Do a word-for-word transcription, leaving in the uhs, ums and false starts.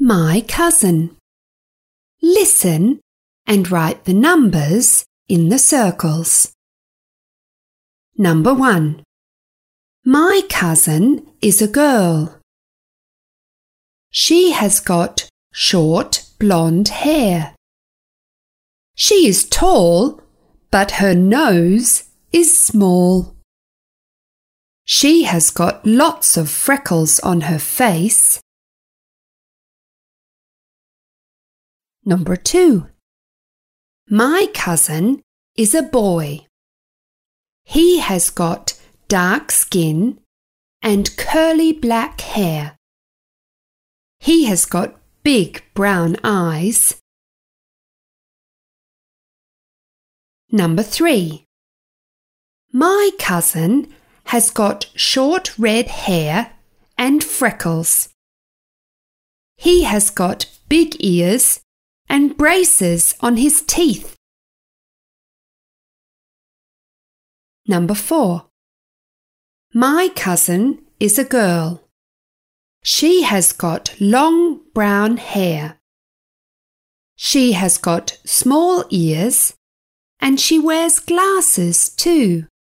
My cousin. Listen and write the numbers in the circles. Number one. My cousin is a girl. She has got short blonde hair. She is tall, but her nose is small. She has got lots of freckles on her face. Number two. My cousin is a boy. He has got dark skin and curly black hair. He has got big brown eyes. Number three. My cousin has got short red hair and freckles. He has got big ears and braces on his teeth. Number four. My cousin is a girl. She has got long brown hair. She has got small ears and she wears glasses too.